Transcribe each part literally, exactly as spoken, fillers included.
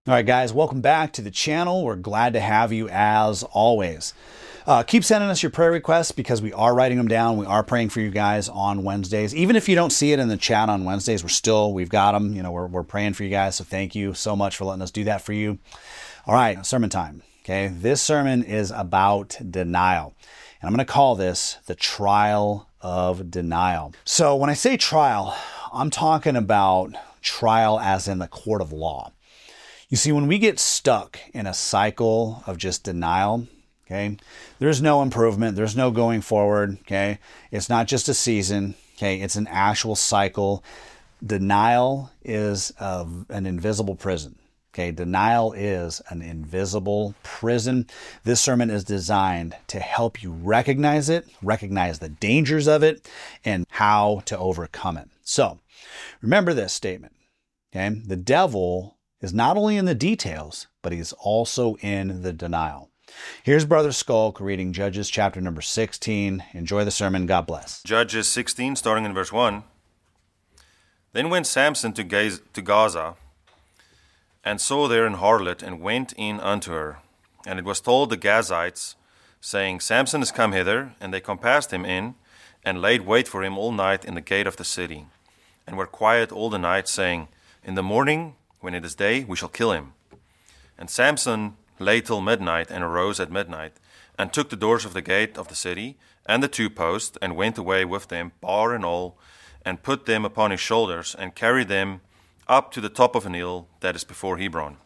All right, guys, welcome back to the channel. We're glad to have you as always. Uh, keep sending us your prayer requests because we are writing them down. We are praying for you guys on Wednesdays. Even if you don't see it in the chat on Wednesdays, we're still, we've got them. You know, we're, we're praying for you guys. So thank you so much for letting us do that for you. All right, sermon time. Okay, this sermon is about denial. And I'm going to call this the trial of denial. So when I say trial, I'm talking about trial as in the court of law. You see, when we get stuck in a cycle of just denial, okay, there's no improvement. There's no going forward, okay? It's not just a season, okay? It's an actual cycle. Denial is uh, an invisible prison, okay? Denial is an invisible prison. This sermon is designed to help you recognize it, recognize the dangers of it, and how to overcome it. So, remember this statement, okay? The devil is not only in the details, but he's also in the denial. Here's Brother Skulk reading Judges chapter number sixteen. Enjoy the sermon. God bless. Judges sixteen, starting in verse one. Then went Samson to Gaz- to Gaza, and saw there an harlot, and went in unto her. And it was told the Gazites, saying, Samson is come hither. And they compassed him in, and laid wait for him all night in the gate of the city, and were quiet all the night, saying, In the morning, when it is day, we shall kill him. And Samson lay till midnight, and arose at midnight, and took the doors of the gate of the city, and the two posts, and went away with them, bar and all, and put them upon his shoulders, and carried them up to the top of an hill that is before Hebron.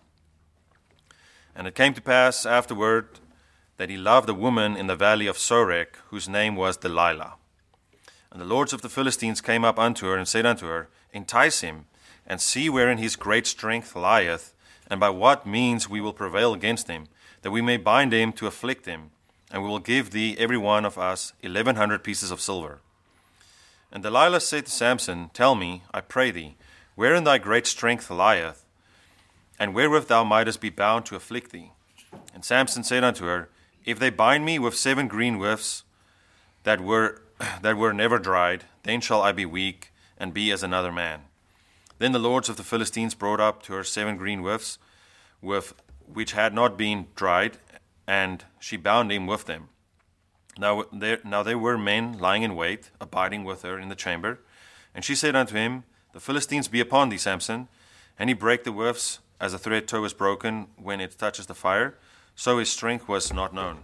And it came to pass afterward that he loved a woman in the valley of Sorek, whose name was Delilah. And the lords of the Philistines came up unto her, and said unto her, Entice him, and see wherein his great strength lieth, and by what means we will prevail against him, that we may bind him to afflict him, and we will give thee every one of us eleven hundred pieces of silver. And Delilah said to Samson, Tell me, I pray thee, wherein thy great strength lieth, and wherewith thou mightest be bound to afflict thee. And Samson said unto her, If they bind me with seven green withs that were that were never dried, then shall I be weak, and be as another man. Then the lords of the Philistines brought up to her seven green withs, with which had not been dried, and she bound him with them. Now there, now there were men lying in wait, abiding with her in the chamber. And she said unto him, The Philistines be upon thee, Samson. And he brake the withs, as a thread tow is broken when it touches the fire, so his strength was not known.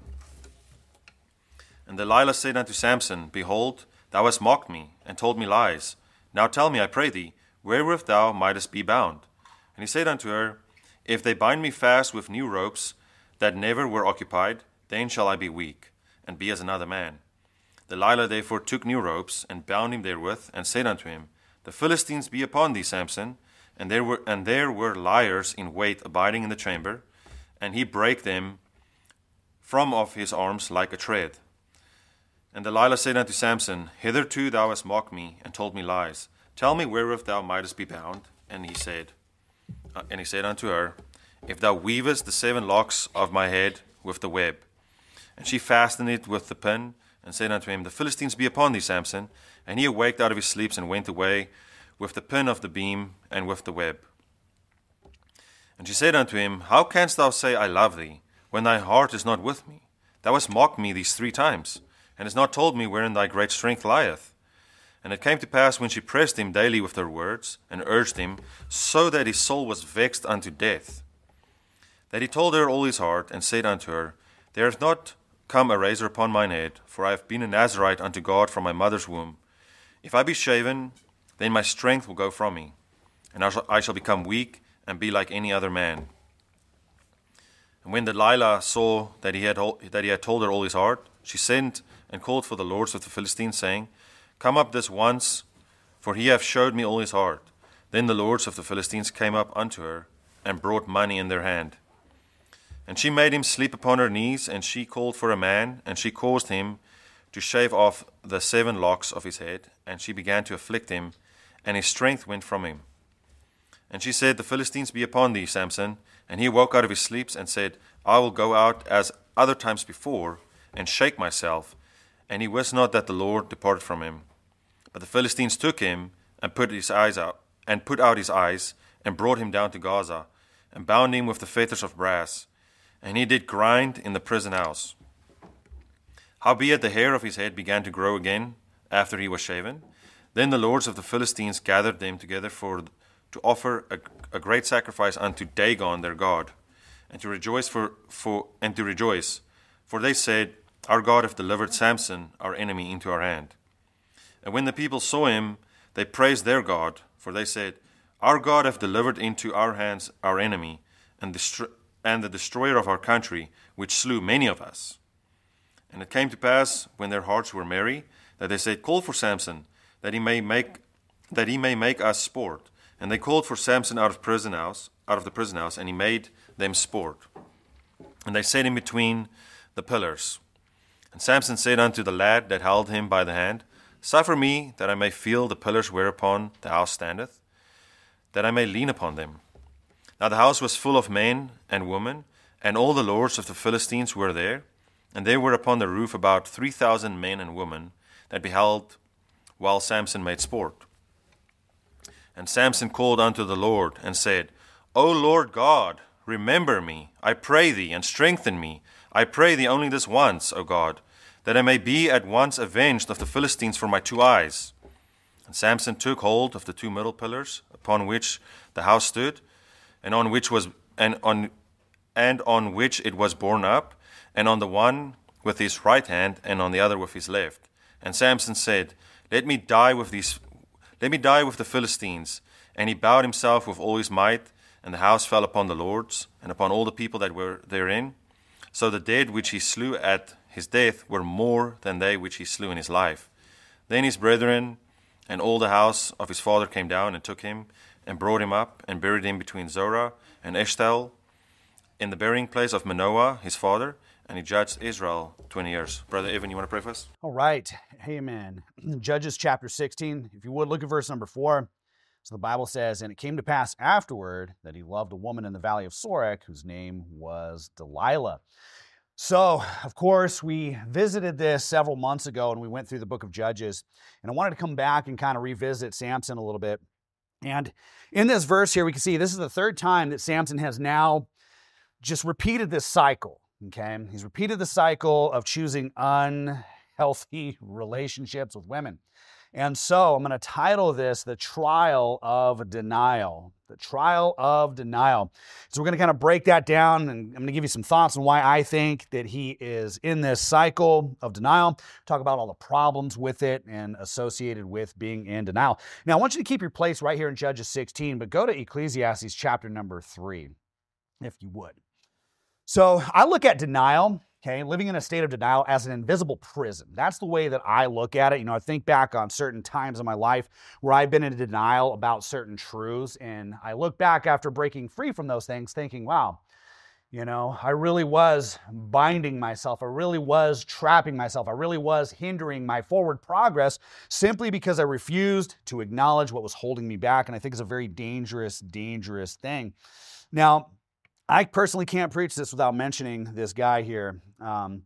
And Delilah said unto Samson, Behold, thou hast mocked me, and told me lies. Now tell me, I pray thee, wherewith thou mightest be bound. And he said unto her, If they bind me fast with new ropes that never were occupied, then shall I be weak, and be as another man. Delilah therefore took new ropes, and bound him therewith, and said unto him, The Philistines be upon thee, Samson. And there were and there were liers in wait abiding in the chamber, and he brake them from off his arms like a thread. And Delilah said unto Samson, Hitherto thou hast mocked me, and told me lies. Tell me wherewith thou mightest be bound. And he said, uh, and he said unto her, If thou weavest the seven locks of my head with the web. And she fastened it with the pin, and said unto him, The Philistines be upon thee, Samson. And he awaked out of his sleeps, and went away with the pin of the beam, and with the web. And she said unto him, How canst thou say, I love thee, when thy heart is not with me? Thou hast mocked me these three times, and hast not told me wherein thy great strength lieth. And it came to pass, when she pressed him daily with her words, and urged him, so that his soul was vexed unto death, that he told her all his heart, and said unto her, There hath not come a razor upon mine head, for I have been a Nazarite unto God from my mother's womb. If I be shaven, then my strength will go from me, and I shall, I shall become weak, and be like any other man. And when Delilah saw that he had that he had told her all his heart, she sent and called for the lords of the Philistines, saying, Come up this once, for he hath showed me all his heart. Then the lords of the Philistines came up unto her, and brought money in their hand. And she made him sleep upon her knees, and she called for a man, and she caused him to shave off the seven locks of his head, and she began to afflict him, and his strength went from him. And she said, The Philistines be upon thee, Samson. And he awoke out of his sleeps, and said, I will go out as other times before, and shake myself. And he wist not that the Lord departed from him. But the Philistines took him, and put his eyes out, and put out his eyes, and brought him down to Gaza, and bound him with the fetters of brass, and he did grind in the prison house. Howbeit the hair of his head began to grow again after he was shaven. Then the lords of the Philistines gathered them together for to offer a, a great sacrifice unto Dagon their god, and to rejoice for, for and to rejoice, for they said, Our God hath delivered Samson, our enemy, into our hand. And when the people saw him, they praised their God, for they said, Our God hath delivered into our hands our enemy, and, destro- and the destroyer of our country, which slew many of us. And it came to pass, when their hearts were merry, that they said, Call for Samson, that he may make that he may make us sport. And they called for Samson out of prison house, out of the prison house, and he made them sport. And they set him between the pillars. And Samson said unto the lad that held him by the hand, Suffer me that I may feel the pillars whereupon the house standeth, that I may lean upon them. Now the house was full of men and women, and all the lords of the Philistines were there. And there were upon the roof about three thousand men and women that beheld while Samson made sport. And Samson called unto the Lord, and said, O Lord God, remember me, I pray thee, and strengthen me. I pray thee only this once, O God, that I may be at once avenged of the Philistines for my two eyes. And Samson took hold of the two middle pillars, upon which the house stood, and on which was and on and on which it was borne up, and on the one with his right hand, and on the other with his left. And Samson said, Let me die with these, let me die with the Philistines. And he bowed himself with all his might, and the house fell upon the lords, and upon all the people that were therein. So the dead which he slew at his death were more than they which he slew in his life. Then his brethren and all the house of his father came down and took him, and brought him up, and buried him between Zorah and Eshtaol, in the burying place of Manoah his father, and he judged Israel twenty years. Brother Evan, you want to pray for us? All right. Amen. Judges chapter sixteen. If you would, look at verse number four. So the Bible says, And it came to pass afterward that he loved a woman in the valley of Sorek, whose name was Delilah. So, of course, we visited this several months ago, and we went through the book of Judges. And I wanted to come back and kind of revisit Samson a little bit. And in this verse here, we can see this is the third time that Samson has now just repeated this cycle. Okay, he's repeated the cycle of choosing unhealthy relationships with women. And so I'm going to title this The Trial of Denial. The Trial of Denial. So we're going to kind of break that down, and I'm going to give you some thoughts on why I think that he is in this cycle of denial. Talk about all the problems with it and associated with being in denial. Now, I want you to keep your place right here in Judges sixteen, but go to Ecclesiastes chapter number three, if you would. So I look at denial, okay, living in a state of denial as an invisible prison. That's the way that I look at it. You know, I think back on certain times in my life where I've been in denial about certain truths, and I look back after breaking free from those things thinking, wow, you know, I really was binding myself. I really was trapping myself. I really was hindering my forward progress simply because I refused to acknowledge what was holding me back, and I think it's a very dangerous, dangerous thing. Now, I personally can't preach this without mentioning this guy here. Um,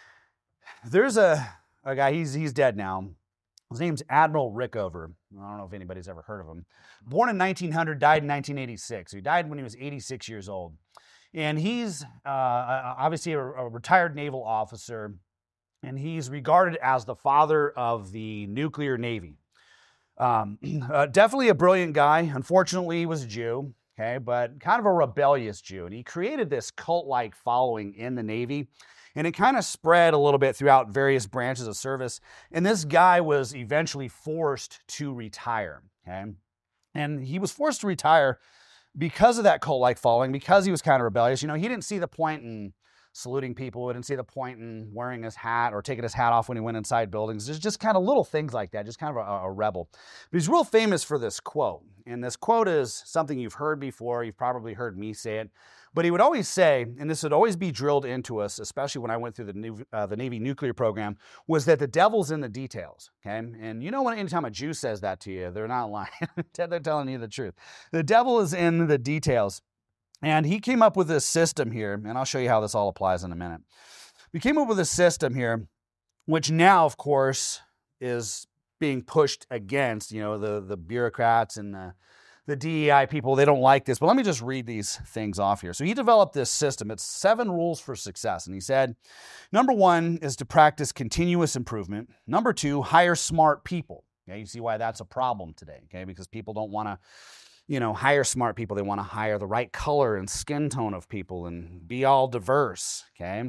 there's a, a guy, he's he's dead now. His name's Admiral Rickover. I don't know if anybody's ever heard of him. Born in nineteen hundred, died in nineteen eighty-six. He died when he was eighty-six years old. And he's uh, obviously a, a retired naval officer, and he's regarded as the father of the nuclear navy. Um, uh, definitely a brilliant guy. Unfortunately, he was a Jew. Okay, but kind of a rebellious Jew. And he created this cult-like following in the Navy, and it kind of spread a little bit throughout various branches of service. And this guy was eventually forced to retire, okay? And he was forced to retire because of that cult-like following, because he was kind of rebellious. You know, he didn't see the point in saluting people, he didn't see the point in wearing his hat or taking his hat off when he went inside buildings. There's just kind of little things like that, just kind of a, a rebel. But he's real famous for this quote. And this quote is something you've heard before. You've probably heard me say it. But he would always say, and this would always be drilled into us, especially when I went through the, new, uh, the Navy nuclear program, was that the devil's in the details, okay? And you know when anytime a Jew says that to you, they're not lying. They're telling you the truth. The devil is in the details. And he came up with this system here, and I'll show you how this all applies in a minute. We came up with a system here, which now, of course, is being pushed against, you know, the, the bureaucrats and the, the D E I people, they don't like this, but let me just read these things off here. So he developed this system. It's seven rules for success. And he said, number one is to practice continuous improvement. Number two, hire smart people. Okay, you see why that's a problem today, okay? Because people don't want to, you know, hire smart people. They want to hire the right color and skin tone of people and be all diverse, okay?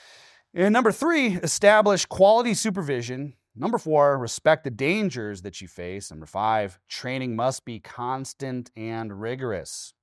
And number three, establish quality supervision. Number four, respect the dangers that you face. Number five, training must be constant and rigorous.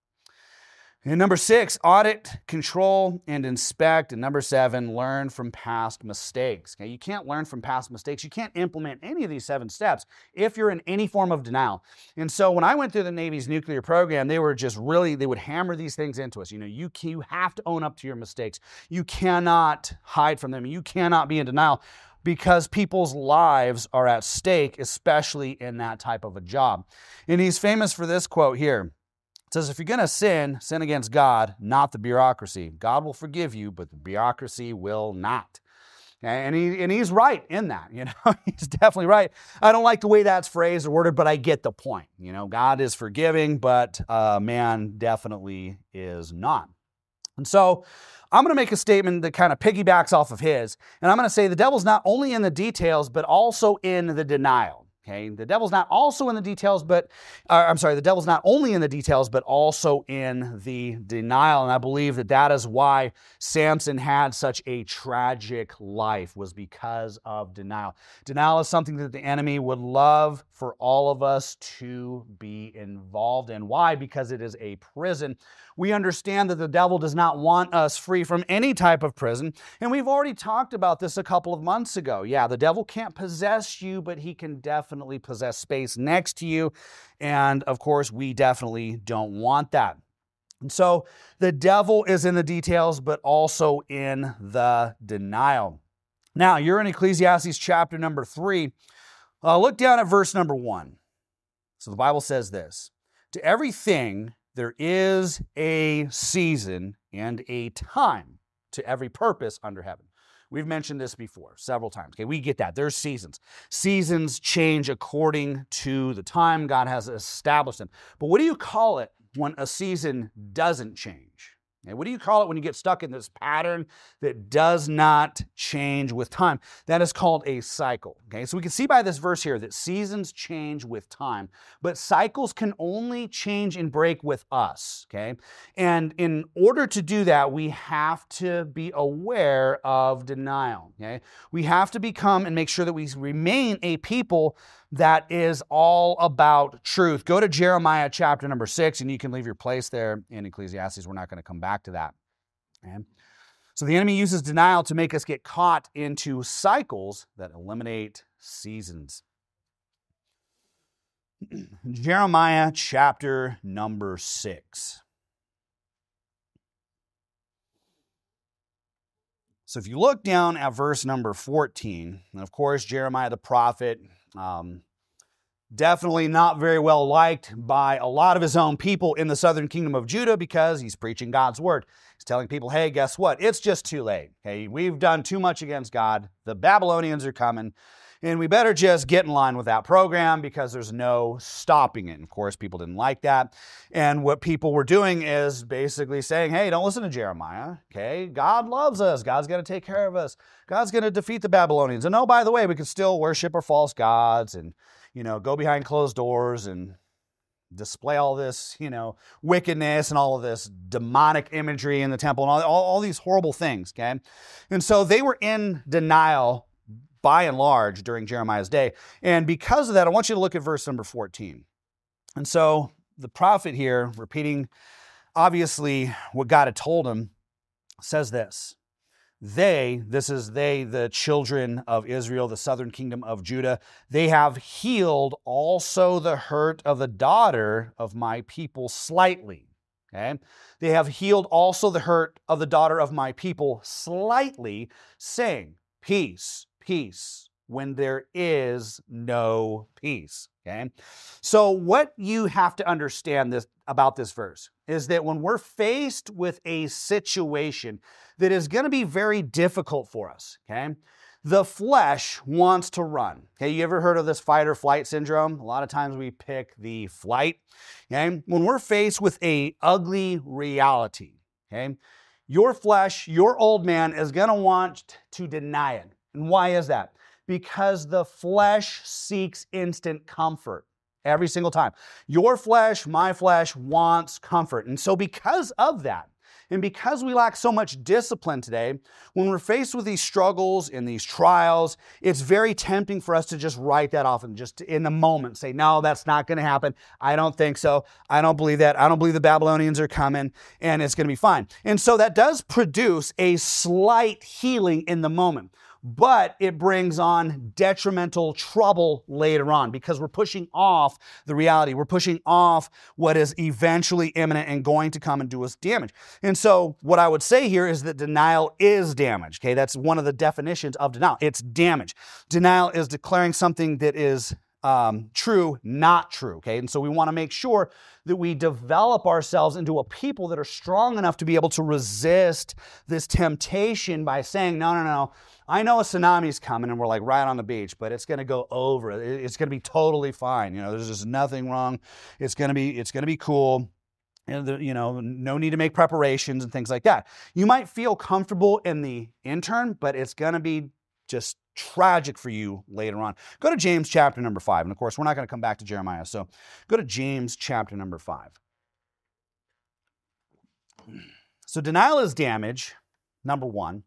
And number six, audit, control, and inspect. And number seven, learn from past mistakes. Okay, you can't learn from past mistakes. You can't implement any of these seven steps if you're in any form of denial. And so when I went through the Navy's nuclear program, they were just really, they would hammer these things into us. You know, you, can, you have to own up to your mistakes. You cannot hide from them. You cannot be in denial because people's lives are at stake, especially in that type of a job. And he's famous for this quote here. It says, if you're going to sin, sin against God, not the bureaucracy. God will forgive you, but the bureaucracy will not. And he and he's right in that. You know, he's definitely right. I don't like the way that's phrased or worded, but I get the point. You know, God is forgiving, but uh, man definitely is not. And so I'm going to make a statement that kind of piggybacks off of his. And I'm going to say the devil's not only in the details, but also in the denial. Okay, the devil's not also in the details, but, uh, I'm sorry, the devil's not only in the details, but also in the denial. And I believe that that is why Samson had such a tragic life, was because of denial. Denial is something that the enemy would love for all of us to be involved in. Why? Because it is a prison. We understand that the devil does not want us free from any type of prison. And we've already talked about this a couple of months ago. Yeah, the devil can't possess you, but he can definitely possess space next to you. And of course, we definitely don't want that. And so the devil is in the details, but also in the denial. Now, you're in Ecclesiastes chapter number three. Uh, look down at verse number one. So the Bible says this: to everything there is a season and a time to every purpose under heaven. We've mentioned this before several times. Okay, we get that. There's seasons. Seasons change according to the time God has established them. But what do you call it when a season doesn't change? Okay, what do you call it when you get stuck in this pattern that does not change with time? That is called a cycle. Okay, so we can see by this verse here that seasons change with time, but cycles can only change and break with us. Okay, and in order to do that, we have to be aware of denial. Okay, we have to become and make sure that we remain a people that is all about truth. Go to Jeremiah chapter number six, and you can leave your place there in Ecclesiastes. We're not going to come back to that. Okay? So the enemy uses denial to make us get caught into cycles that eliminate seasons. Jeremiah chapter number six. So if you look down at verse number fourteen, and of course, Jeremiah the prophet, um, definitely not very well liked by a lot of his own people in the southern kingdom of Judah because he's preaching God's word. He's telling people, hey, guess what? It's just too late. Okay, we've done too much against God. The Babylonians are coming, and we better just get in line with that program because there's no stopping it. And of course, people didn't like that. And what people were doing is basically saying, hey, don't listen to Jeremiah. Okay, God loves us. God's going to take care of us. God's going to defeat the Babylonians. And oh, by the way, we can still worship our false gods and, you know, go behind closed doors and display all this, you know, wickedness and all of this demonic imagery in the temple and all, all, all these horrible things, okay? And so they were in denial by and large during Jeremiah's day. And because of that, I want you to look at verse number fourteen. And so the prophet here, repeating obviously what God had told him, says this: They, this is they, the children of Israel, the southern kingdom of Judah, they have healed also the hurt of the daughter of my people slightly. Okay? They have healed also the hurt of the daughter of my people slightly, saying, peace, peace, when there is no peace. Okay? So what you have to understand this about this verse is that when we're faced with a situation that is going to be very difficult for us, okay? the flesh wants to run. Okay, you ever heard of this fight or flight syndrome? A lot of times we pick the flight. Okay, when we're faced with a ugly reality, okay, your flesh, your old man is going to want to deny it. And why is that? Because the flesh seeks instant comfort every single time. Your flesh, my flesh wants comfort. And so because of that, and because we lack so much discipline today, when we're faced with these struggles and these trials, it's very tempting for us to just write that off and just in the moment say, no, that's not going to happen. I don't think so. I don't believe that. I don't believe the Babylonians are coming and it's going to be fine. And so that does produce a slight healing in the moment. But it brings on detrimental trouble later on because we're pushing off the reality. We're pushing off what is eventually imminent and going to come and do us damage. And so what I would say here is that denial is damage. Okay, that's one of the definitions of denial. It's damage. Denial is declaring something that is Um, true, not true, okay? And so we want to make sure that we develop ourselves into a people that are strong enough to be able to resist this temptation by saying, no, no, no, I know a tsunami's coming and we're like right on the beach, but it's going to go over. It's going to be totally fine. You know, there's just nothing wrong. It's going to be, it's going to be cool. And the, you know, no need to make preparations and things like that. You might feel comfortable in the intern, but it's going to be just tragic for you later on. Go to James chapter number five. And of course, we're not going to come back to Jeremiah. So go to James chapter number five. So denial is damage, number one.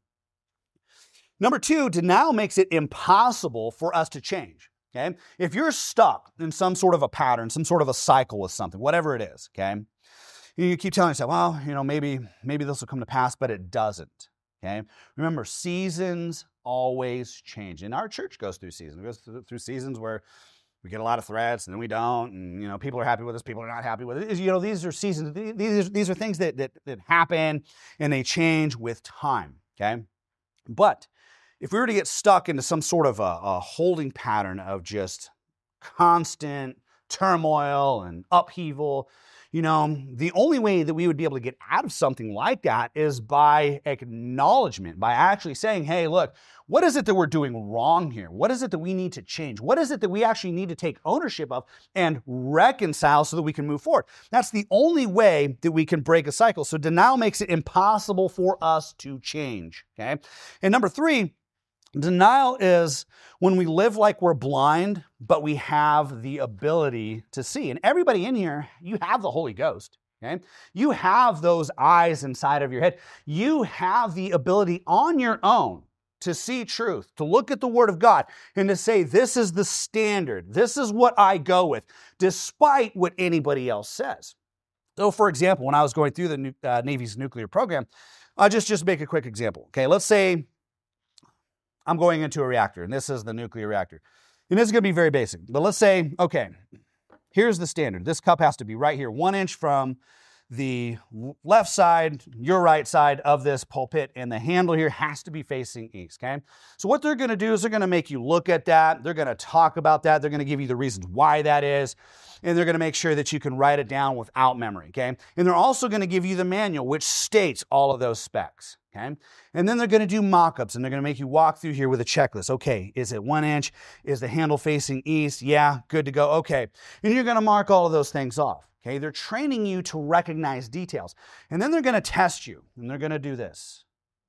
Number two, denial makes it impossible for us to change. Okay? If you're stuck in some sort of a pattern, some sort of a cycle with something, whatever it is, okay? You keep telling yourself, well, you know, maybe, maybe this will come to pass, but it doesn't. Okay? Remember, seasons always change. And our church goes through seasons. It goes through seasons where we get a lot of threats and then we don't. And, you know, people are happy with us. People are not happy with it. You know, these are seasons. These, these are things that, that, that happen and they change with time. Okay? But if we were to get stuck into some sort of a, a holding pattern of just constant turmoil and upheaval, you know, the only way that we would be able to get out of something like that is by acknowledgement, by actually saying, hey, look, what is it that we're doing wrong here? What is it that we need to change? What is it that we actually need to take ownership of and reconcile so that we can move forward? That's the only way that we can break a cycle. So denial makes it impossible for us to change, okay? And number three, denial is when we live like we're blind, but we have the ability to see. And everybody in here, you have the Holy Ghost, okay? You have those eyes inside of your head. You have the ability on your own to see truth, to look at the Word of God and to say, this is the standard. This is what I go with, despite what anybody else says. So, for example, when I was going through the uh, Navy's nuclear program, I'll just, just make a quick example, okay? Let's say I'm going into a reactor, and this is the nuclear reactor. And this is going to be very basic. But let's say, okay, here's the standard. This cup has to be right here, one inch from the left side, your right side of this pulpit, and the handle here has to be facing east, okay? So what they're going to do is they're going to make you look at that. They're going to talk about that. They're going to give you the reasons why that is, and they're going to make sure that you can write it down without memory, okay? And they're also going to give you the manual, which states all of those specs. Okay? And then they're going to do mock-ups, and they're going to make you walk through here with a checklist. Okay, is it one inch? Is the handle facing east? Yeah, good to go. Okay. And you're going to mark all of those things off. Okay? They're training you to recognize details. And then they're going to test you, and they're going to do this.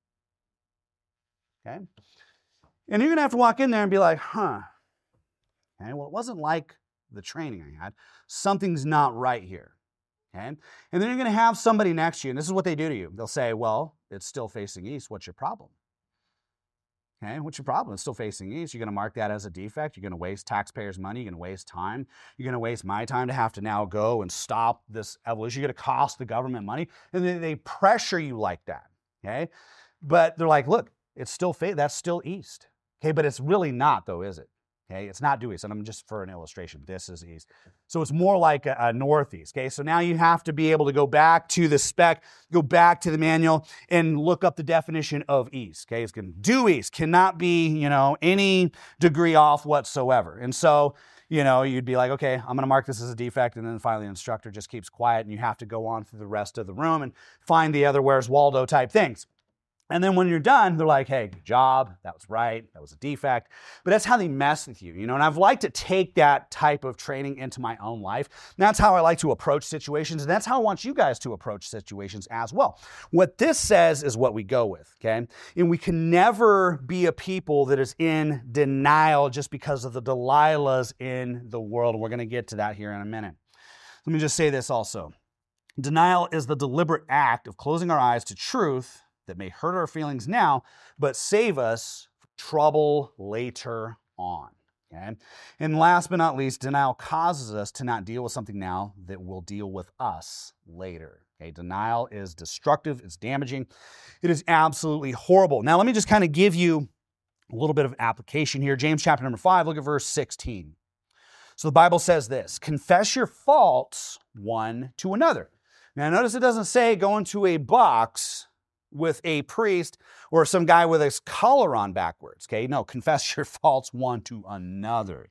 Okay? And you're going to have to walk in there and be like, huh. Okay, well, it wasn't like the training I had. Something's not right here. Okay? And then you're going to have somebody next to you, and this is what they do to you. They'll say, well, it's still facing east. What's your problem? Okay, what's your problem? It's still facing east. You're going to mark that as a defect. You're going to waste taxpayers' money. You're going to waste time. You're going to waste my time to have to now go and stop this evolution. You're going to cost the government money. And then they pressure you like that. Okay? But they're like, look, it's still fa- that's still east. Okay, but it's really not, though, is it? Okay, it's not due east, and I'm just for an illustration. This is east. So it's more like a, a northeast. Okay, so now you have to be able to go back to the spec, go back to the manual, and look up the definition of east. Okay, it's going to due east, cannot be, you know, any degree off whatsoever. And so, you know, you'd be like, okay, I'm going to mark this as a defect, and then finally the instructor just keeps quiet, and you have to go on through the rest of the room and find the other Where's Waldo type things. And then when you're done, they're like, hey, good job. That was right. That was a defect. But that's how they mess with you, you know, and I've liked to take that type of training into my own life. And that's how I like to approach situations. And that's how I want you guys to approach situations as well. What this says is what we go with, okay? And we can never be a people that is in denial just because of the Delilahs in the world. We're going to get to that here in a minute. Let me just say this also. Denial is the deliberate act of closing our eyes to truth that may hurt our feelings now, but save us from trouble later on. Okay? And last but not least, denial causes us to not deal with something now that will deal with us later. Okay? Denial is destructive, it's damaging, it is absolutely horrible. Now, let me just kind of give you a little bit of application here. James chapter number five, look at verse sixteen. So the Bible says this, confess your faults one to another. Now, notice it doesn't say go into a box with a priest or some guy with his collar on backwards, okay? No, confess your faults one to another.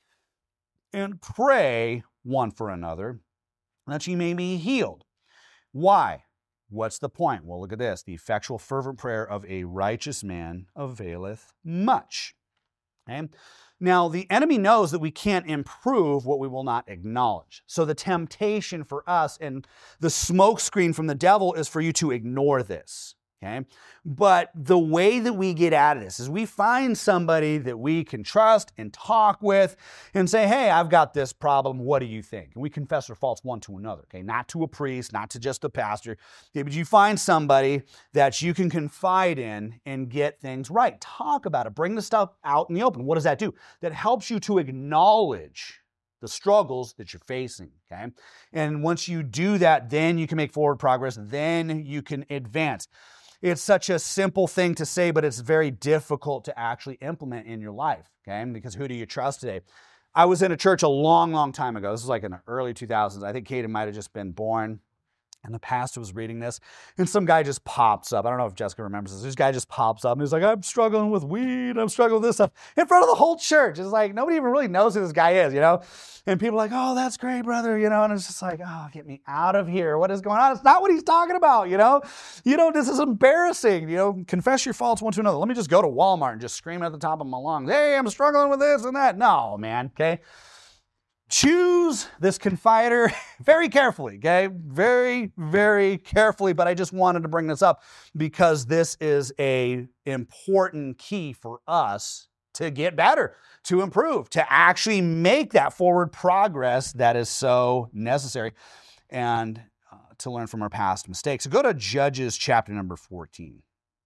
And pray one for another that ye may be healed. Why? What's the point? Well, look at this. The effectual fervent prayer of a righteous man availeth much. Okay? Now, the enemy knows that we can't improve what we will not acknowledge. So the temptation for us and the smokescreen from the devil is for you to ignore this. Okay? But the way that we get out of this is we find somebody that we can trust and talk with and say, hey, I've got this problem. What do you think? And we confess our faults one to another. Okay? Not to a priest, not to just a pastor. Okay? But you find somebody that you can confide in and get things right. Talk about it. Bring the stuff out in the open. What does that do? That helps you to acknowledge the struggles that you're facing, okay? And once you do that, then you can make forward progress. Then you can advance. It's such a simple thing to say, but it's very difficult to actually implement in your life, okay? Because who do you trust today? I was in a church a long, long time ago. This was like in the early two thousands. I think Kaden might have just been born. And the pastor was reading this, and some guy just pops up. I don't know if Jessica remembers this. This guy just pops up, and he's like, I'm struggling with weed. I'm struggling with this stuff. In front of the whole church. It's like, nobody even really knows who this guy is, you know? And people are like, oh, that's great, brother, you know? And it's just like, oh, get me out of here. What is going on? It's not what he's talking about, you know? You know, this is embarrassing, you know? Confess your faults one to another. Let me just go to Walmart and just scream at the top of my lungs, hey, I'm struggling with this and that. No, man, okay? Choose this confider very carefully, okay? Very, very carefully, but I just wanted to bring this up because this is a important key for us to get better, to improve, to actually make that forward progress that is so necessary and uh, to learn from our past mistakes. So go to Judges chapter number fourteen.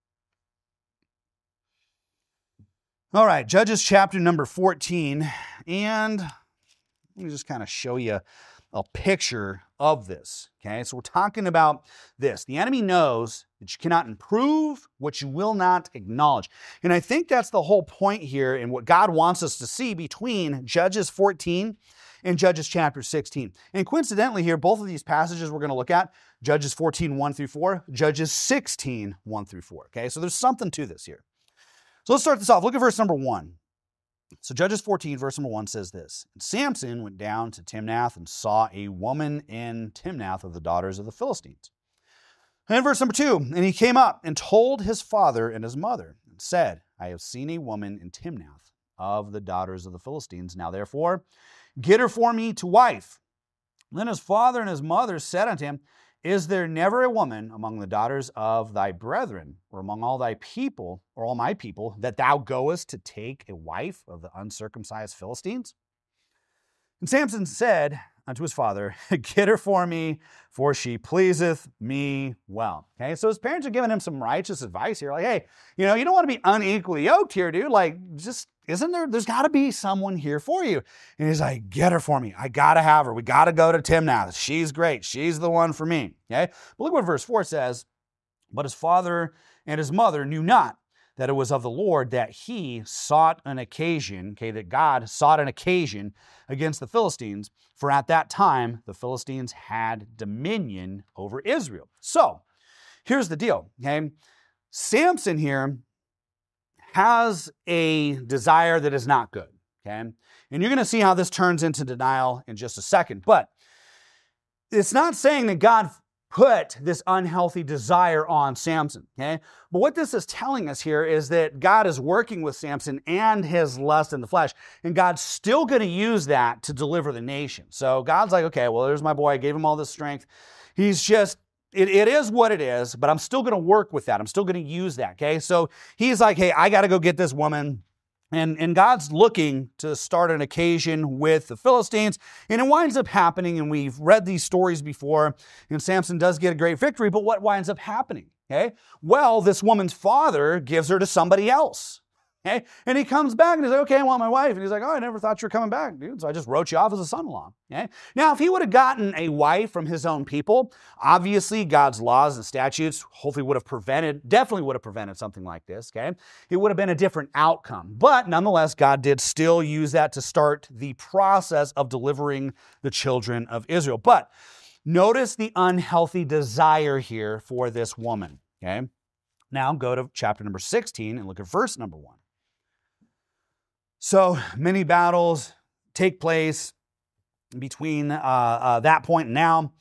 All right, Judges chapter number fourteen, and let me just kind of show you a picture of this, okay? So we're talking about this. The enemy knows that you cannot improve what you will not acknowledge. And I think that's the whole point here and what God wants us to see between Judges fourteen and Judges chapter sixteen. And coincidentally here, both of these passages we're going to look at, Judges fourteen, one through four, Judges sixteen, one through four, okay? So there's something to this here. So let's start this off. Look at verse number one. So Judges fourteen, verse number one says this, Samson went down to Timnath and saw a woman in Timnath of the daughters of the Philistines. And verse number two, and he came up and told his father and his mother and said, I have seen a woman in Timnath of the daughters of the Philistines. Now therefore, get her for me to wife. Then his father and his mother said unto him, Is there never a woman among the daughters of thy brethren, or among all thy people, or all my people, that thou goest to take a wife of the uncircumcised Philistines? And Samson said unto his father, Get her for me, for she pleaseth me well. Okay, so his parents are giving him some righteous advice here. Like, hey, you know, you don't want to be unequally yoked here, dude. Like, just, isn't there, there's got to be someone here for you. And he's like, get her for me. I got to have her. We got to go to Timnath. She's great. She's the one for me. Okay, but look what verse four says. But his father and his mother knew not that it was of the Lord that he sought an occasion, okay, that God sought an occasion against the Philistines, for at that time the Philistines had dominion over Israel. So here's the deal, okay? Samson here has a desire that is not good, okay? And you're going to see how this turns into denial in just a second, but it's not saying that God put this unhealthy desire on Samson, okay? But what this is telling us here is that God is working with Samson and his lust in the flesh, and God's still going to use that to deliver the nation. So God's like, okay, well, there's my boy. I gave him all this strength. He's just, it, it is what it is, but I'm still going to work with that. I'm still going to use that, okay? So he's like, hey, I got to go get this woman. And, and God's looking to start an occasion with the Philistines, and it winds up happening, and we've read these stories before, and Samson does get a great victory, but what winds up happening? Okay? Well, this woman's father gives her to somebody else. Okay? And he comes back and he's like, okay, I want my wife. And he's like, oh, I never thought you were coming back, dude. So I just wrote you off as a son-in-law. Okay? Now, if he would have gotten a wife from his own people, obviously God's laws and statutes hopefully would have prevented, definitely would have prevented something like this. Okay? It would have been a different outcome. But nonetheless, God did still use that to start the process of delivering the children of Israel. But notice the unhealthy desire here for this woman. Okay? Now go to chapter number sixteen and look at verse number one. So many battles take place between uh, uh, that point and now.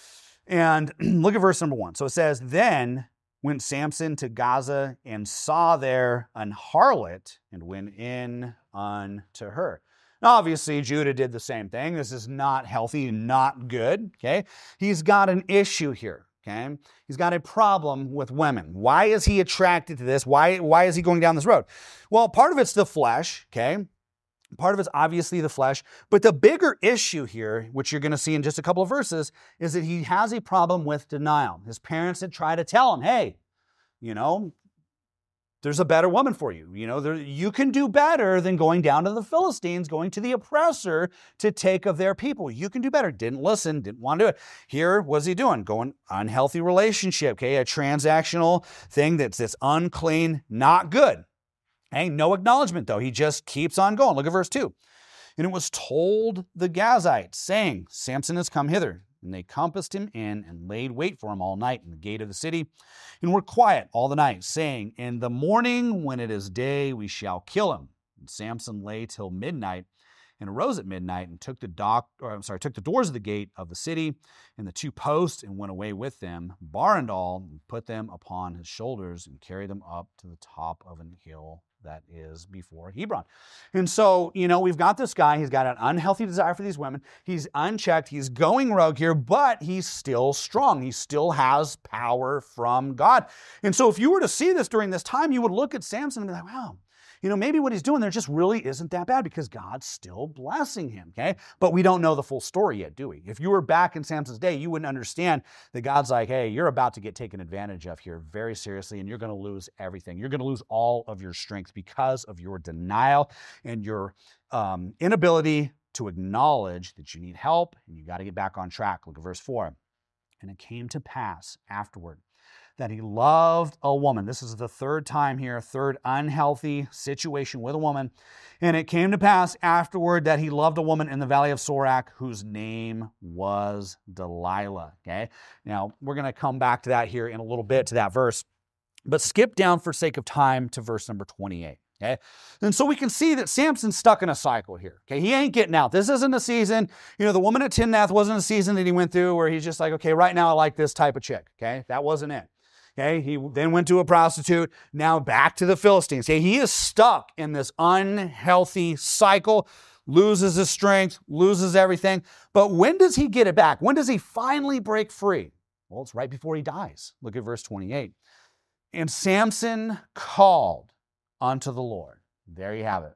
And look at verse number one. So it says, then went Samson to Gaza and saw there an harlot and went in unto her. Now, obviously, Judah did the same thing. This is not healthy, not good. Okay, he's got an issue here. Okay, he's got a problem with women. Why is he attracted to this? Why, why is he going down this road? Well, part of it's the flesh, okay? Part of it's obviously the flesh. But the bigger issue here, which you're going to see in just a couple of verses, is that he has a problem with denial. His parents had tried to tell him, hey, you know, there's a better woman for you. You know, there, you can do better than going down to the Philistines, going to the oppressor to take of their people. You can do better. Didn't listen, didn't want to do it. Here, what's he doing? Going unhealthy relationship, okay? A transactional thing that's, that's unclean, not good. Okay? No acknowledgement, though. He just keeps on going. Look at verse two. And it was told the Gazites, saying, Samson has come hither. And they compassed him in and laid wait for him all night in the gate of the city, and were quiet all the night, saying, in the morning when it is day, we shall kill him. And Samson lay till midnight, and arose at midnight, and took the dock, or I'm sorry, took the doors of the gate of the city, and the two posts, and went away with them, bar and all, and put them upon his shoulders, and carried them up to the top of an hill that is before Hebron. And so, you know, we've got this guy, he's got an unhealthy desire for these women. He's unchecked, he's going rogue here, but he's still strong. He still has power from God. And so if you were to see this during this time, you would look at Samson and be like, wow, you know, maybe what he's doing there just really isn't that bad because God's still blessing him, okay? But we don't know the full story yet, do we? If you were back in Samson's day, you wouldn't understand that God's like, hey, you're about to get taken advantage of here very seriously, and you're going to lose everything. You're going to lose all of your strength because of your denial and your um, inability to acknowledge that you need help, and you got to get back on track. Look at verse four. And it came to pass afterward that he loved a woman. This is the third time here, third unhealthy situation with a woman. And it came to pass afterward that he loved a woman in the valley of Sorek, whose name was Delilah. Okay. Now we're going to come back to that here in a little bit, to that verse, but skip down for sake of time to verse number twenty-eight. Okay. And so we can see that Samson's stuck in a cycle here. Okay. He ain't getting out. This isn't a season. You know, the woman at Timnath wasn't a season that he went through where he's just like, okay, right now I like this type of chick. Okay. That wasn't it. Okay, he then went to a prostitute, now back to the Philistines. Okay, he is stuck in this unhealthy cycle, loses his strength, loses everything. But when does he get it back? When does he finally break free? Well, it's right before he dies. Look at verse twenty-eight. And Samson called unto the Lord. There you have it.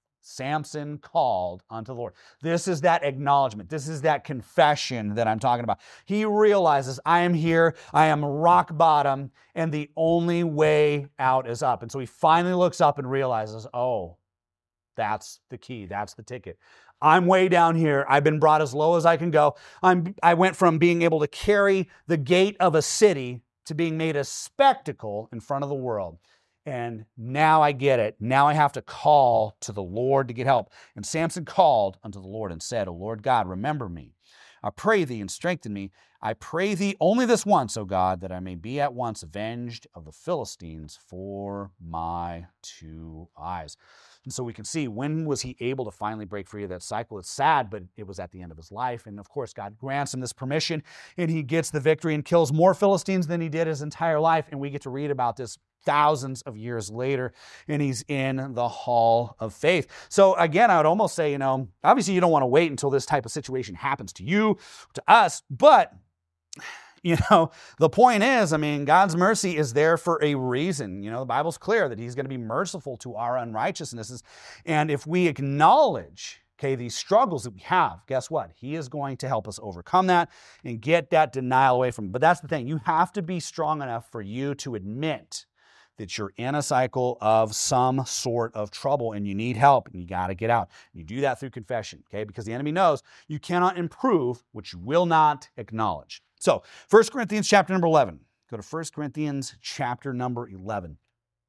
Samson called unto the Lord. This is that acknowledgement. This is that confession that I'm talking about. He realizes, I am here, I am rock bottom, and the only way out is up. And so he finally looks up and realizes, oh, that's the key. That's the ticket. I'm way down here. I've been brought as low as I can go. I'm, I went from being able to carry the gate of a city to being made a spectacle in front of the world. And now I get it. Now I have to call to the Lord to get help. And Samson called unto the Lord and said, O Lord God, remember me. I pray thee and strengthen me. I pray thee only this once, O God, that I may be at once avenged of the Philistines for my two eyes. And so we can see, when was he able to finally break free of that cycle? It's sad, but it was at the end of his life. And of course, God grants him this permission, and he gets the victory and kills more Philistines than he did his entire life. And we get to read about this thousands of years later, and he's in the hall of faith. So again, I would almost say, you know, obviously you don't want to wait until this type of situation happens to you, to us, but you know, the point is, I mean, God's mercy is there for a reason. You know, the Bible's clear that he's going to be merciful to our unrighteousnesses. And if we acknowledge, okay, these struggles that we have, guess what? He is going to help us overcome that and get that denial away from. But that's the thing. You have to be strong enough for you to admit that you're in a cycle of some sort of trouble and you need help and you got to get out. You do that through confession, okay? Because the enemy knows you cannot improve what you will not acknowledge. So, First Corinthians chapter number eleven. Go to First Corinthians chapter number eleven.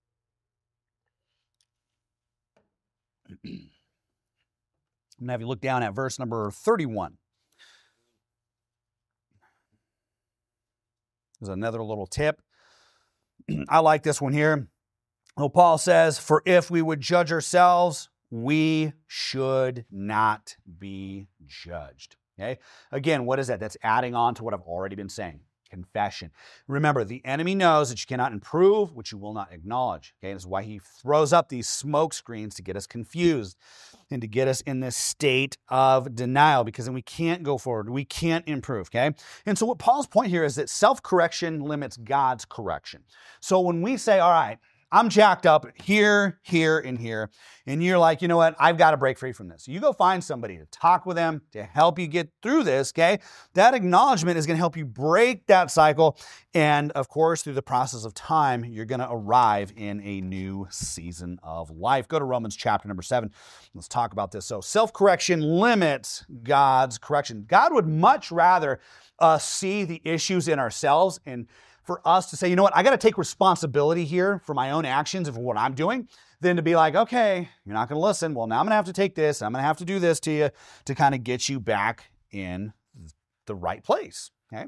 I'm going to have you look down at verse number thirty-one. There's another little tip. I like this one here. Well, Paul says, "For if we would judge ourselves, we should not be judged." Okay? Again, what is that? That's adding on to what I've already been saying. Confession. Remember, the enemy knows that you cannot improve what you will not acknowledge. Okay? This is why he throws up these smoke screens to get us confused and to get us in this state of denial, because then we can't go forward. We can't improve. Okay? And so what Paul's point here is that self-correction limits God's correction. So when we say, all right, I'm jacked up here, here, and here, and you're like, you know what, I've got to break free from this. You go find somebody to talk with them to help you get through this, okay? That acknowledgement is going to help you break that cycle, and of course, through the process of time, you're going to arrive in a new season of life. Go to Romans chapter number seven. Let's talk about this. So self-correction limits God's correction. God would much rather us see the issues in ourselves and for us to say, you know what, I got to take responsibility here for my own actions and for what I'm doing, than to be like, okay, you're not going to listen. Well, now I'm going to have to take this. I'm going to have to do this to you to kind of get you back in the right place. Okay.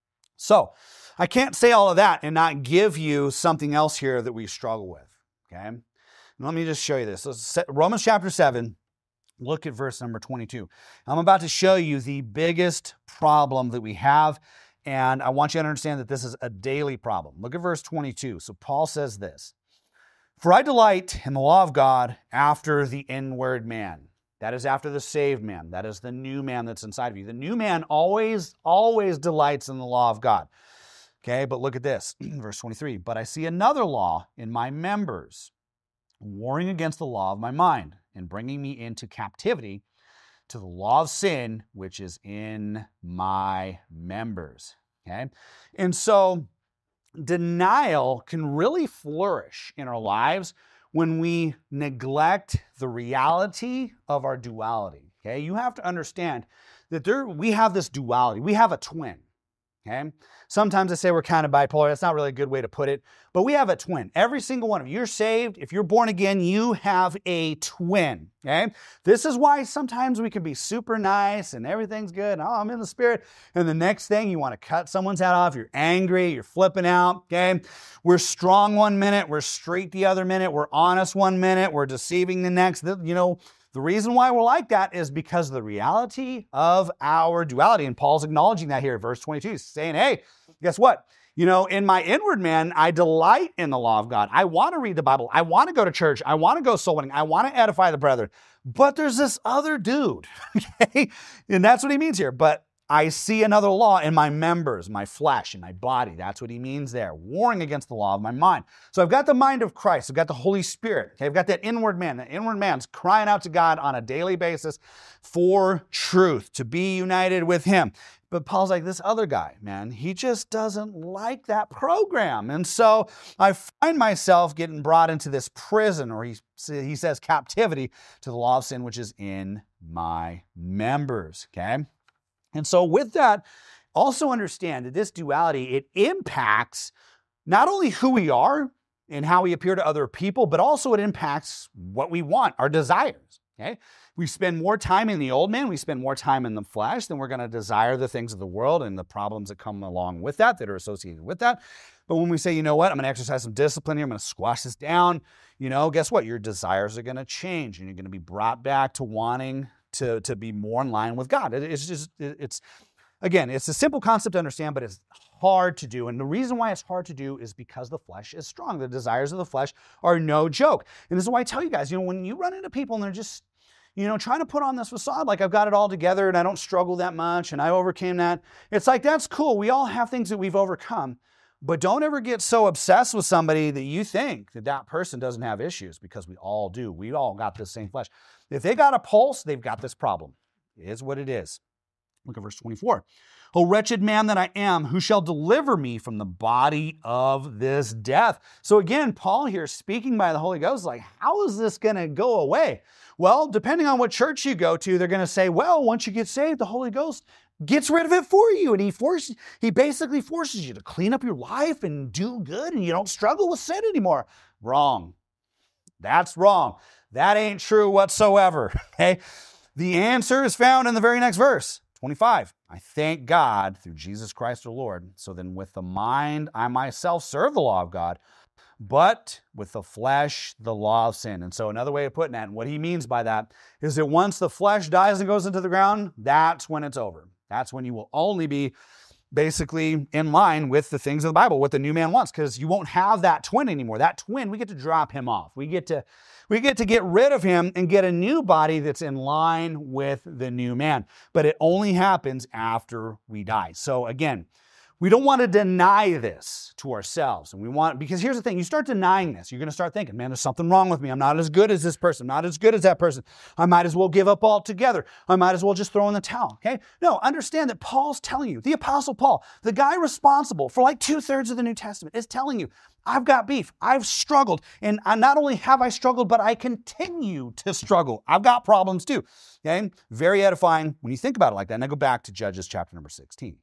So I can't say all of that and not give you something else here that we struggle with. Okay. And let me just show you this. So Romans chapter seven, look at verse number twenty-two. I'm about to show you the biggest problem that we have. And I want you to understand that this is a daily problem. Look at verse twenty-two. So Paul says this, "For I delight in the law of God after the inward man." That is after the saved man. That is the new man that's inside of you. The new man always, always delights in the law of God. Okay, but look at this. Verse twenty-three. "But I see another law in my members, warring against the law of my mind and bringing me into captivity to the law of sin, which is in my members." Okay? And so denial can really flourish in our lives when we neglect the reality of our duality. Okay? You have to understand that there we have this duality. We have a twin. Okay? Sometimes I say we're kind of bipolar. That's not really a good way to put it. But we have a twin. Every single one of you. You're saved. If you're born again, you have a twin. Okay? This is why sometimes we can be super nice and everything's good. Oh, I'm in the Spirit. And the next thing, you want to cut someone's head off. You're angry. You're flipping out. Okay? We're strong one minute. We're straight the other minute. We're honest one minute. We're deceiving the next. You know, the reason why we're like that is because of the reality of our duality. And Paul's acknowledging that here, verse twenty-two. He's saying, hey, guess what? You know, in my inward man, I delight in the law of God. I want to read the Bible. I want to go to church. I want to go soul winning. I want to edify the brethren. But there's this other dude, okay? And that's what he means here. But I see another law in my members, my flesh, in my body. That's what he means there, warring against the law of my mind. So I've got the mind of Christ. I've got the Holy Spirit. Okay? I've got that inward man. That inward man's crying out to God on a daily basis for truth, to be united with him. But Paul's like, this other guy, man, he just doesn't like that program. And so I find myself getting brought into this prison, or he, he says captivity to the law of sin, which is in my members, okay? And so with that, also understand that this duality, it impacts not only who we are and how we appear to other people, but also it impacts what we want, our desires, okay? We spend more time in the old man, we spend more time in the flesh, then we're going to desire the things of the world and the problems that come along with that, that are associated with that. But when we say, you know what, I'm going to exercise some discipline here, I'm going to squash this down, you know, guess what? Your desires are going to change and you're going to be brought back to wanting to, to be more in line with God. It, it's just, it, it's, again, it's a simple concept to understand, but it's hard to do. And the reason why it's hard to do is because the flesh is strong. The desires of the flesh are no joke. And this is why I tell you guys, you know, when you run into people and they're just, you know, trying to put on this facade like I've got it all together and I don't struggle that much and I overcame that. It's like, that's cool. We all have things that we've overcome. But don't ever get so obsessed with somebody that you think that that person doesn't have issues, because we all do. We all got this same flesh. If they got a pulse, they've got this problem. It is what it is. Look at verse twenty-four. O wretched man that I am, who shall deliver me from the body of this death? So again, Paul here speaking by the Holy Ghost, like, how is this going to go away? Well, depending on what church you go to, they're going to say, well, once you get saved, the Holy Ghost gets rid of it for you. And he forces, he basically forces you to clean up your life and do good, and you don't struggle with sin anymore. Wrong. That's wrong. That ain't true whatsoever. Okay. The answer is found in the very next verse, twenty-five. I thank God through Jesus Christ our Lord. So then with the mind, I myself serve the law of God, but with the flesh, the law of sin. And so another way of putting that, and what he means by that, is that once the flesh dies and goes into the ground, that's when it's over. That's when you will only be basically in line with the things of the Bible, what the new man wants, because you won't have that twin anymore. That twin, we get to drop him off. We get to, we get to get rid of him and get a new body that's in line with the new man. But it only happens after we die. So again, we don't want to deny this to ourselves. And we want, because here's the thing, you start denying this, you're going to start thinking, man, there's something wrong with me. I'm not as good as this person. I'm not as good as that person. I might as well give up altogether. I might as well just throw in the towel. Okay? No, understand that Paul's telling you, the Apostle Paul, the guy responsible for like two thirds of the New Testament, is telling you, I've got beef. I've struggled. And I, not only have I struggled, but I continue to struggle. I've got problems too. Okay? Very edifying when you think about it like that. Now go back to Judges chapter number sixteen.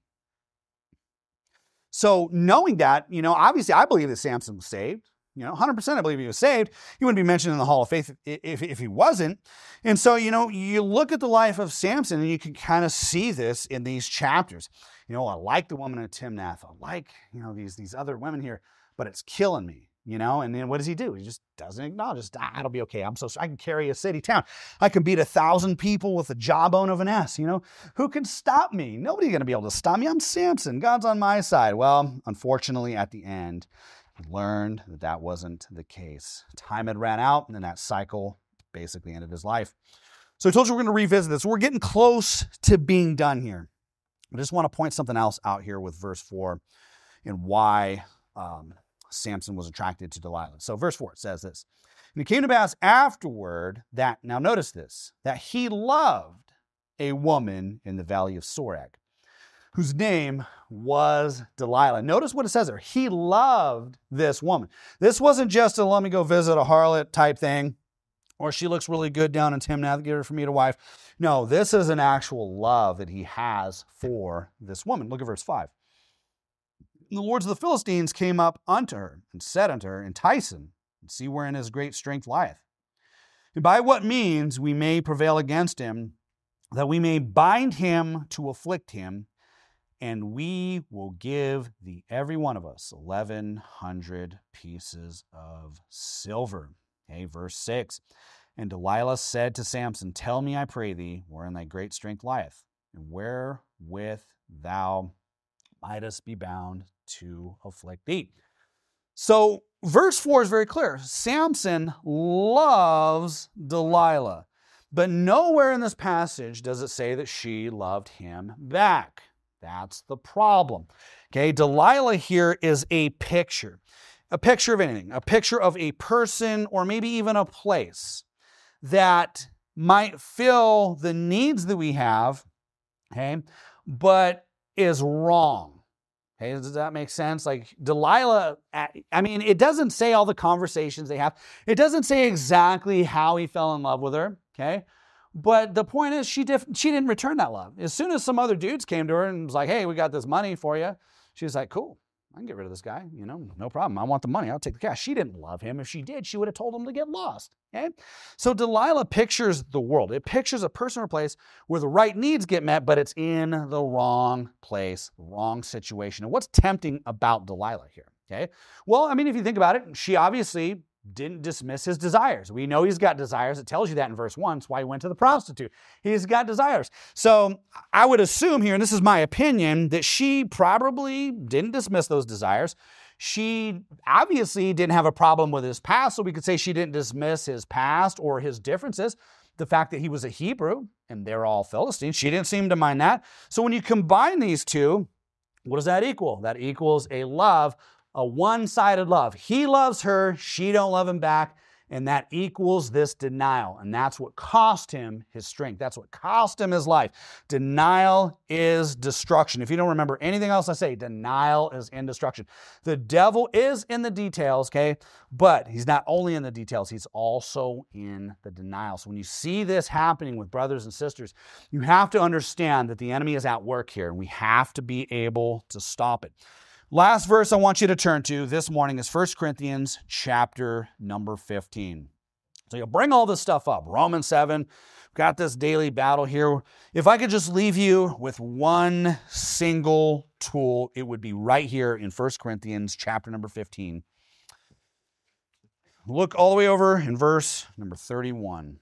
So knowing that, you know, obviously I believe that Samson was saved. You know, one hundred percent I believe he was saved. He wouldn't be mentioned in the Hall of Faith if, if, if he wasn't. And so, you know, you look at the life of Samson and you can kind of see this in these chapters. You know, I like the woman of Timnath. I like, you know, these, these other women here, but it's killing me. You know, and then what does he do? He just doesn't acknowledge, just, ah, it'll be okay. I'm so, I can carry a city town. I can beat a thousand people with the jawbone of an ass. You know, who can stop me? Nobody's going to be able to stop me. I'm Samson. God's on my side. Well, unfortunately, at the end, he learned that that wasn't the case. Time had ran out, and then that cycle basically ended his life. So I told you we're going to revisit this. We're getting close to being done here. I just want to point something else out here with verse four and why um, Samson was attracted to Delilah. So verse four, it says this. And it came to pass afterward that, now notice this, that he loved a woman in the valley of Sorek, whose name was Delilah. Notice what it says there. He loved this woman. This wasn't just a let me go visit a harlot type thing, or she looks really good down in Timnath, give her for me to wife. No, this is an actual love that he has for this woman. Look at verse five. And the lords of the Philistines came up unto her and said unto her, entice him, and see wherein his great strength lieth. And by what means we may prevail against him, that we may bind him to afflict him, and we will give thee every one of us eleven hundred pieces of silver. Okay, verse six. And Delilah said to Samson, tell me, I pray thee, wherein thy great strength lieth, and wherewith thou mightest be bound to afflict thee. So verse four is very clear. Samson loves Delilah, but nowhere in this passage does it say that she loved him back. That's the problem. Okay, Delilah here is a picture, a picture of anything, a picture of a person or maybe even a place that might fill the needs that we have, okay, but is wrong. Okay, does that make sense? Like Delilah, I mean, it doesn't say all the conversations they have. It doesn't say exactly how he fell in love with her, okay? But the point is she, dif- she didn't return that love. As soon as some other dudes came to her and was like, hey, we got this money for you, she was like, cool, I can get rid of this guy. You know, no problem. I want the money. I'll take the cash. She didn't love him. If she did, she would have told him to get lost. Okay? So Delilah pictures the world. It pictures a person or place where the right needs get met, but it's in the wrong place, the wrong situation. And what's tempting about Delilah here? Okay. Well, I mean, if you think about it, she obviously didn't dismiss his desires. We know he's got desires. It tells you that in verse one. That's why he went to the prostitute. He's got desires. So I would assume here, and this is my opinion, that she probably didn't dismiss those desires. She obviously didn't have a problem with his past, so we could say she didn't dismiss his past or his differences. The fact that he was a Hebrew and they're all Philistines, she didn't seem to mind that. So when you combine these two, what does that equal? That equals a love, a one-sided love. He loves her, she don't love him back, and that equals this denial. And that's what cost him his strength. That's what cost him his life. Denial is destruction. If you don't remember anything else I say, denial is in destruction. The devil is in the details, okay? But he's not only in the details, he's also in the denial. So when you see this happening with brothers and sisters, you have to understand that the enemy is at work here, and we have to be able to stop it. Last verse I want you to turn to this morning is First Corinthians chapter number fifteen. So you'll bring all this stuff up. Romans seven, we've got this daily battle here. If I could just leave you with one single tool, it would be right here in First Corinthians chapter number fifteen. Look all the way over in verse number thirty-one.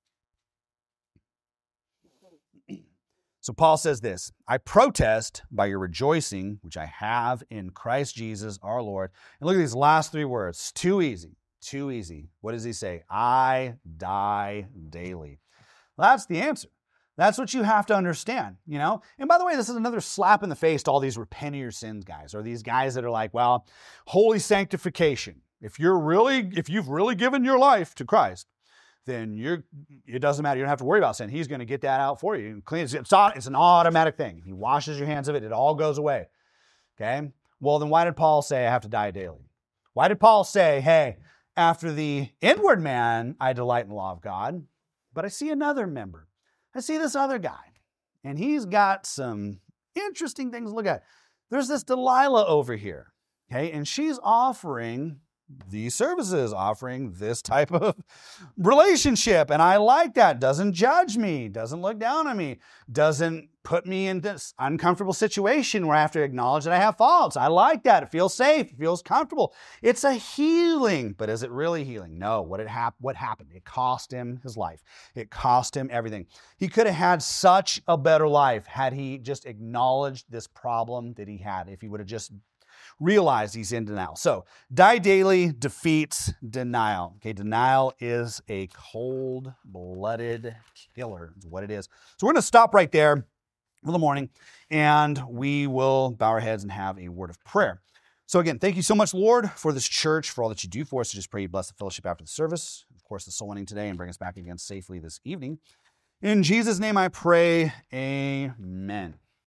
So Paul says this, I protest by your rejoicing, which I have in Christ Jesus our Lord. And look at these last three words. It's too easy, too easy. What does he say? I die daily. Well, that's the answer. That's what you have to understand, you know? And by the way, this is another slap in the face to all these repent of your sins guys, or these guys that are like, well, holy sanctification. If you're really, if you've really given your life to Christ, then you're, it doesn't matter. You don't have to worry about sin. He's going to get that out for you. Clean. It's, it's an automatic thing. He washes your hands of it. It all goes away. Okay? Well, then why did Paul say I have to die daily? Why did Paul say, hey, after the inward man, I delight in the law of God, but I see another member. I see this other guy, and he's got some interesting things to look at. There's this Delilah over here, okay? And she's offering these services, offering this type of relationship. And I like that. Doesn't judge me, doesn't look down on me, doesn't put me in this uncomfortable situation where I have to acknowledge that I have faults. I like that. It feels safe. It feels comfortable. It's a healing. But is it really healing? No. What, it hap- what happened? It cost him his life. It cost him everything. He could have had such a better life had he just acknowledged this problem that he had, if he would have just realize he's in denial. So, die daily defeats denial. Okay, denial is a cold-blooded killer, is what it is. So we're going to stop right there for the morning, and we will bow our heads and have a word of prayer. So again, thank you so much, Lord, for this church, for all that you do for us. I just pray you bless the fellowship after the service, of course, the soul winning today, and bring us back again safely this evening. In Jesus' name I pray, amen.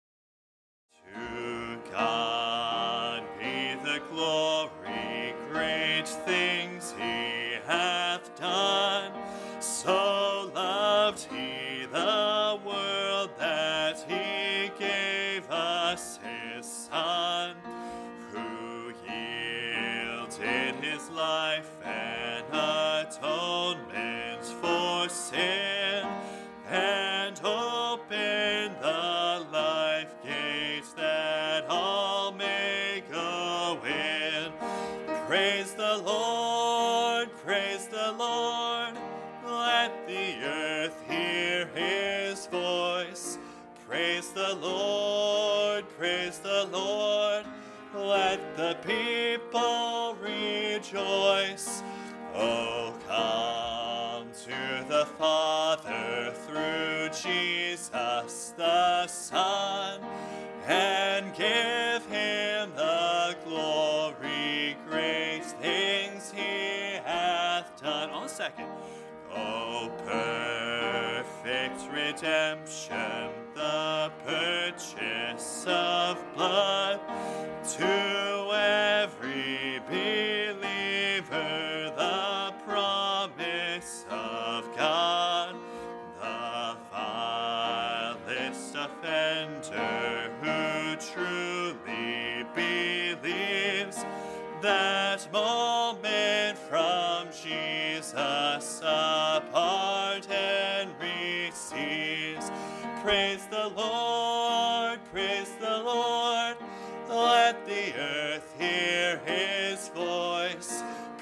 To God be the glory, great things he hath done. So loved he the world that he gave us his Son, who yielded his life an atonement for sin, and opened the life gates that all may go in. Praise the Lord, praise the Lord, let the earth hear his voice. Praise the Lord, praise the Lord, let the people rejoice. Oh, come to the Father through Jesus the Son, and give him the glory, great things he hath done. On a second. Oh, perfect redemption, the purchase of blood, to every believer the promise of God, the vilest offender who truly believes, that moment from Jesus a pardon receives. Praise the Lord, praise the Lord, let the earth hear him.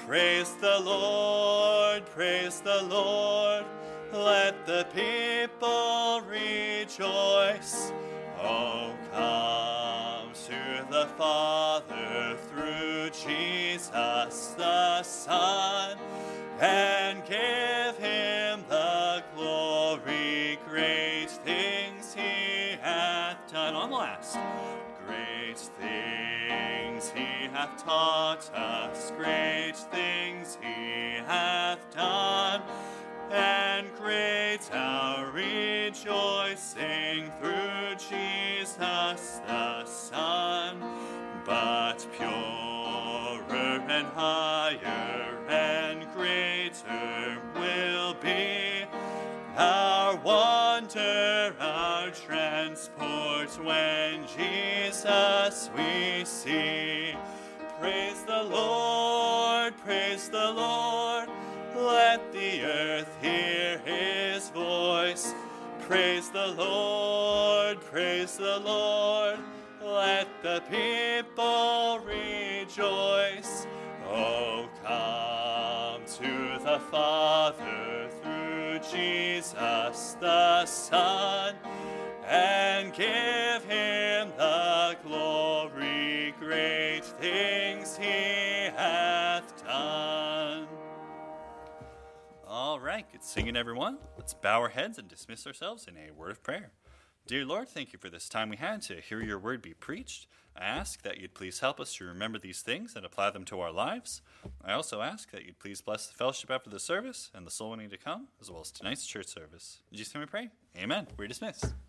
Praise the Lord, praise the Lord. Let the people rejoice. Oh, come to the Father through Jesus the Son, and give him the glory. Great things he hath done. On the last. Great things he hath taught us. Great things he hath done. And great our rejoicing through Jesus the Son. But purer and higher and greater will be our wonder, our transport, when Jesus we see. Praise the Lord, praise the Lord. Let the earth hear his voice. Praise the Lord, praise the Lord. Let the people rejoice. Oh, come to the Father through Jesus the Son, and give him the glory. Great things he hath done. All right, good singing, everyone. Let's bow our heads and dismiss ourselves in a word of prayer. Dear Lord, thank you for this time we had to hear your word be preached. I ask that you'd please help us to remember these things and apply them to our lives. I also ask that you'd please bless the fellowship after the service and the soul winning to come, as well as tonight's church service. In Jesus' name we pray. Amen. We're dismissed.